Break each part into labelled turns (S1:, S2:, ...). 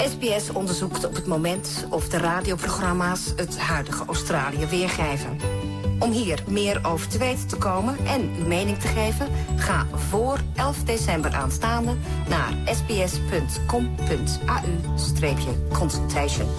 S1: SBS onderzoekt op het moment of de radioprogramma's het huidige Australië weergeven. Om hier meer over te weten te komen en uw mening te geven, ga voor 11 december aanstaande naar sbs.com.au/consultation.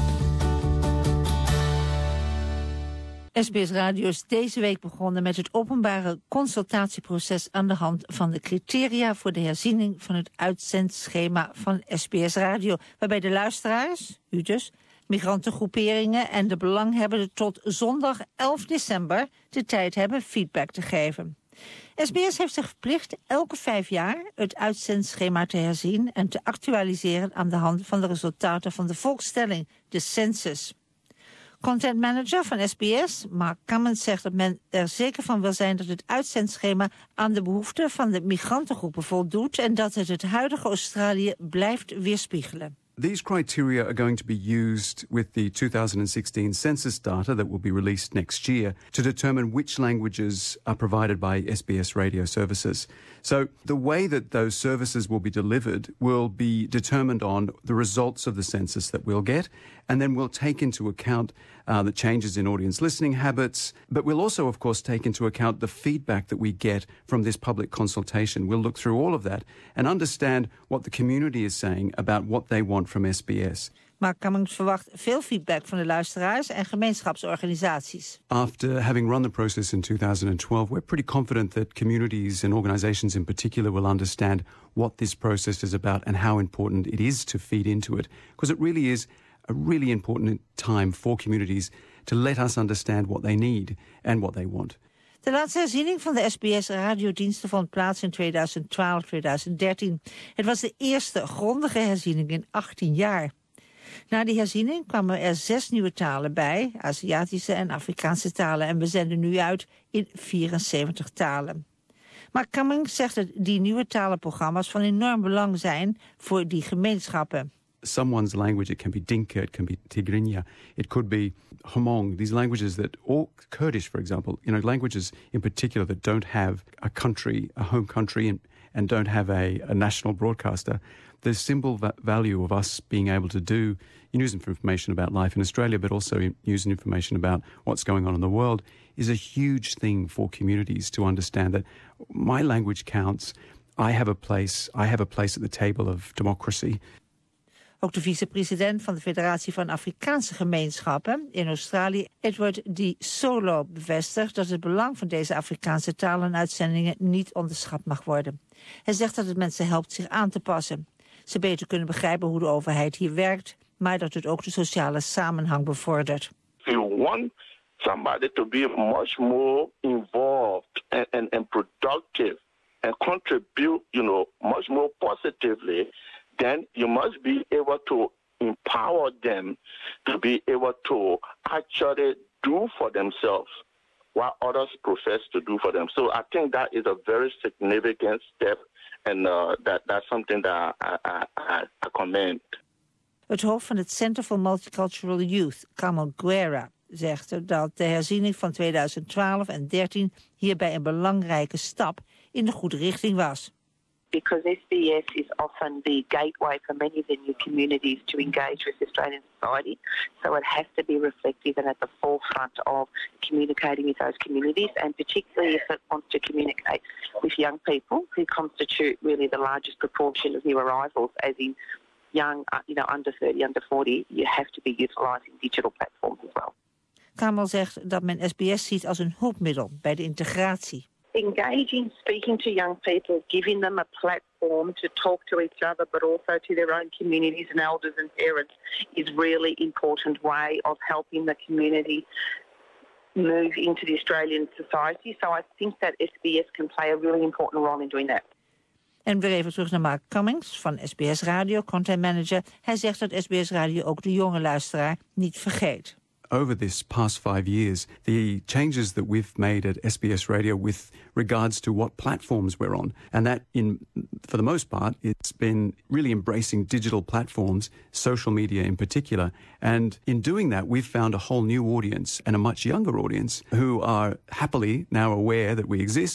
S2: SBS Radio is deze week begonnen met het openbare consultatieproces aan de hand van de criteria voor de herziening van het uitzendschema van SBS Radio, waarbij de luisteraars, u dus, migrantengroeperingen en de belanghebbenden tot zondag 11 december de tijd hebben feedback te geven. SBS heeft zich verplicht elke 5 jaar het uitzendschema te herzien en te actualiseren aan de hand van de resultaten van de volkstelling, de census. Content manager van SBS, Mark Cummins, zegt dat men er zeker van wil zijn dat het uitzendschema aan de behoeften van de migrantengroepen voldoet en dat het huidige Australië blijft weerspiegelen.
S3: These criteria are going to be used with the 2016 census data that will be released next year to determine which languages are provided by SBS radio services. So the way that those services will be delivered will be determined on the results of the census that we'll get, and then we'll take into account the changes in audience listening habits, but we'll also, of course, take into account the feedback that we get from this public consultation. We'll look through all of that and understand what the community is saying about what they want from SBS.
S2: Mark Cummins verwacht veel feedback van de luisteraars en gemeenschapsorganisaties.
S3: After having run the process in 2012, we're pretty confident that communities and organizations in particular will understand what this process is about and how important it is to feed into it, because it really is a really important time for communities to let us understand what they need and what they want.
S2: De laatste herziening van de SBS-radiodiensten vond plaats in 2012-2013. Het was de eerste grondige herziening in 18 jaar. Na die herziening kwamen er 6 nieuwe talen bij, Aziatische en Afrikaanse talen, en we zenden nu uit in 74 talen. Maar Cummings zegt dat die nieuwe talenprogramma's van enorm belang zijn voor die gemeenschappen.
S3: Someone's language, it can be Dinka, it can be Tigrinya, it could be Hmong, these languages that, or Kurdish, for example, languages in particular that don't have a country, a home country, and don't have a national broadcaster. The symbol value of us being able to do news information about life in Australia, but also news and information about what's going on in the world, is a huge thing for communities to understand that my language counts. I have a place at the table of democracy.
S2: Ook de vicepresident van de Federatie van Afrikaanse Gemeenschappen in Australië, Edward D. Solo, bevestigt dat het belang van deze Afrikaanse talenuitzendingen niet onderschat mag worden. Hij zegt dat het mensen helpt zich aan te passen. Ze beter kunnen begrijpen hoe de overheid hier werkt, maar dat het ook de sociale samenhang bevordert.
S4: You want somebody to be much more involved and productive and contribute, much more positively. Then you must be able to empower them to be able to actually do for themselves what others profess to do for them. So I think that is a very significant step, and that's something that I commend.
S2: Het hoofd van het Center for Multicultural Youth, Kamal Guerra, zegt dat de herziening van 2012 en 2013 hierbij een belangrijke stap in de goede richting was.
S5: Because SBS is often the gateway for many of the new communities to engage with Australian society. So it has to be reflective and at the forefront of communicating with those communities, and particularly if it wants to communicate with young people who constitute really the largest proportion of new arrivals, as in young, under 30, under 40, you have to be utilising digital platforms as well.
S2: Kamal zegt dat men SBS ziet als een hulpmiddel bij de integratie.
S5: Engaging, speaking to young people, giving them a platform to talk to each other, but also to their own communities and elders and parents, is really important way of helping the community move into the Australian society. So I think that SBS can play a really important role in doing that.
S2: En weer even terug naar Mark Cummings van SBS Radio, content manager. Hij zegt dat SBS Radio ook de jonge luisteraar niet vergeet.
S3: Over this past 5 years, the changes that we've made at SBS Radio with regards to what platforms we're on, and that for the most part, it's been really embracing digital platforms, social media in particular. And in doing that, we've found a whole new audience and a much younger audience who are happily now aware that we exist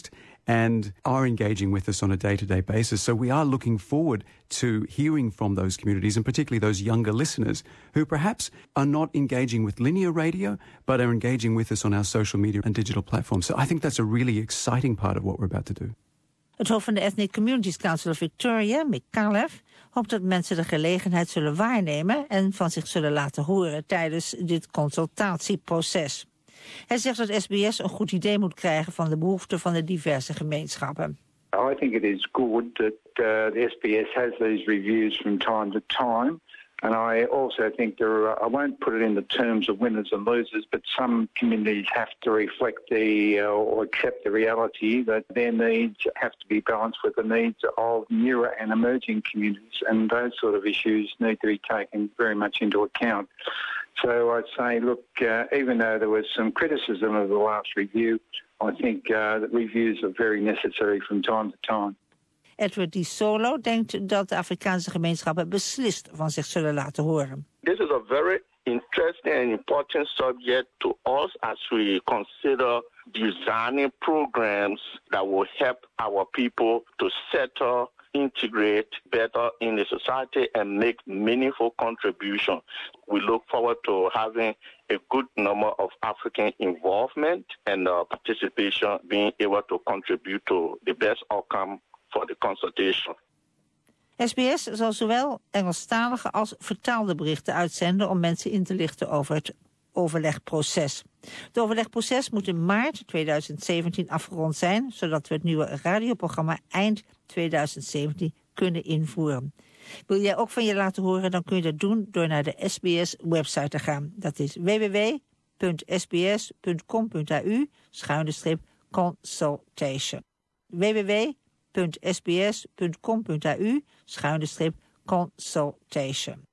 S3: and are engaging with us on a day-to-day basis. So we are looking forward to hearing from those communities, and particularly those younger listeners who perhaps are not engaging with linear radio, but are engaging with us on our social media and digital platforms. So I think that's a really exciting part of what we're about to do.
S2: Het hoofd van de Ethnic Communities Council of Victoria, Mick Caleff, hoopt dat mensen de gelegenheid zullen waarnemen en van zich zullen laten horen tijdens dit consultatieproces. Hij zegt dat SBS een goed idee moet krijgen van de behoeften van de diverse gemeenschappen.
S6: I think it is good that the SBS has these reviews from time to time. And I also think I won't put it in the terms of winners and losers, but some communities have to reflect or accept the reality that their needs have to be balanced with the needs of newer and emerging communities. And those sort of issues need to be taken very much into account. So I'd say, look, even though there was some criticism of the last review, I think that reviews are very necessary from time to time.
S2: Edward Di Solo denkt dat de Afrikaanse gemeenschappen beslist van zich zullen laten horen.
S4: This is a very interesting and important subject to us as we consider designing programs that will help our people to settle, integrate better in the society and make meaningful contribution. We look forward to having a good number of African involvement and participation, being able to contribute to the best outcome for the consultation.
S2: SBS zal zowel Engelstalige als vertaalde berichten uitzenden om mensen in te lichten over het overlegproces. Het overlegproces moet in maart 2017 afgerond zijn, zodat we het nieuwe radioprogramma eind 2017 kunnen invoeren. Wil jij ook van je laten horen, dan kun je dat doen door naar de SBS-website te gaan. Dat is www.sbs.com.au/consultation. www.sbs.com.au/consultation.